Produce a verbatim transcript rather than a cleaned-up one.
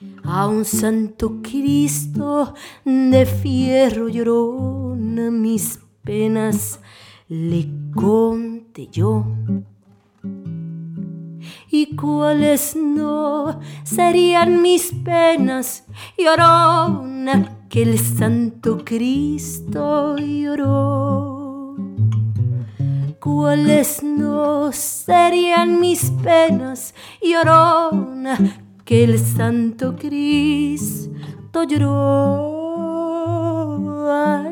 A un santo Cristo de fierro llorona mis penas le conté yo. ¿Y cuáles no serían mis penas, llorona, que el santo Cristo lloró? ¿Cuáles no serían mis penas, llorona, que el santo Cristo lloró? Ay,